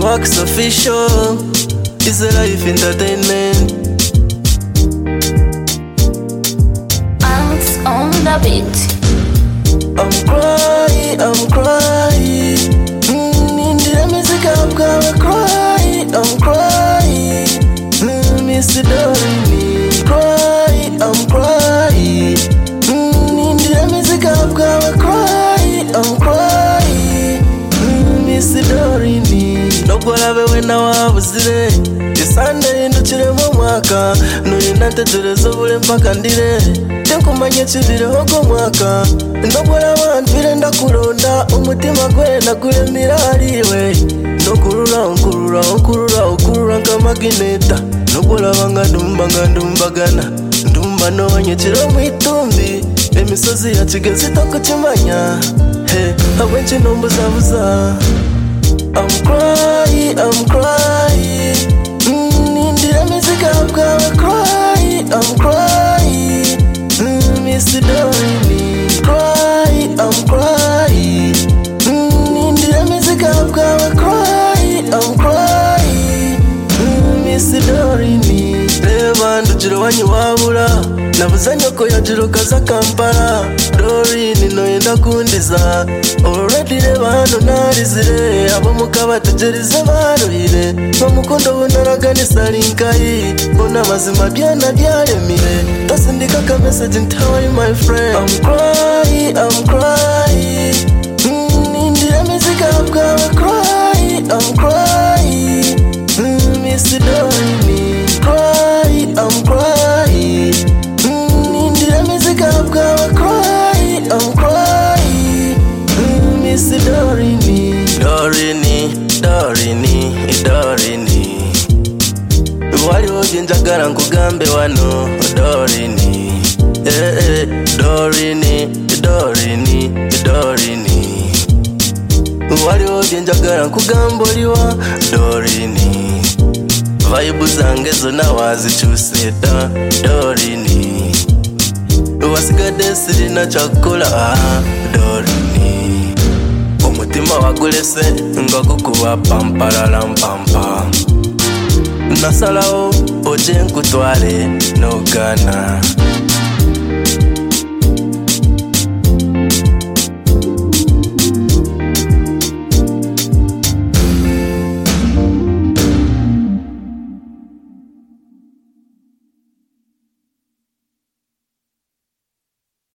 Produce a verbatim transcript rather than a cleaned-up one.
Wax official, it's a life entertainment. Ants on the beat. I'm crying, I'm crying. Mm, in the music I'm gonna cry. I'm crying. Mm, Miss Doreen, cry, I'm crying. Mm, in the music I'm gonna cry. I'm crying. Mm, Miss Doreen, no golabe wena wabuzire. Isande indukire mu mwaka, nurinda ntegereza ubure mpaka ndire. Tenkumanye kibireho go mwaka, ndogora abantu birenda kuronda umutima gwenda kuremira ariwe. Nokurura nkurura nkurura ukurura nk'amagineta. Nogora banga ndumba ngandumbagana, ndumba nonyekiro mu itumbi. Imisozi ya Kigezi tokukimanya, he abenshi nombuzabuza. I'm crying, I'm crying. Mm, in the music I'm gonna cry. I'm crying. Mm, Miss Doreen, cry, I'm crying. Mm, in the music I'm gonna cry. I'm crying. Mm, Miss Doreen, reba ndugiro wanyu wabura. Nabuze nyoko yajiro kaza Kampala. Doreen noyenda kundiza. Already reba hano narizire. Abo mukabategereze baruhire. Bamukondo bunaraganisa linkayi. Bona mazima byana byaremire. Tasindika ka message ntawayi my friend. I'm crying, I'm crying. Mm, in the music I'm gonna cry. I'm crying. Mm, Miss Doreen, cry, I'm crying. Mm, in the music I'm gonna cry. I'm crying. Mm, Miss Doreen, Doreen, Doreen, Doreen. Wali woje njagala nkugambe wano Doreen. Eh eh Doreen, Doreen, Doreen. Wali woje njagala nkugamba oliwa Doreen. Vibe zange zona wazikyuseta Doreen. Wasigadde sirina kyakukola Doreen. Omutima wagulese nga gukuba pampalalampampa. Nasalawo oje nkutwale n'ogaana.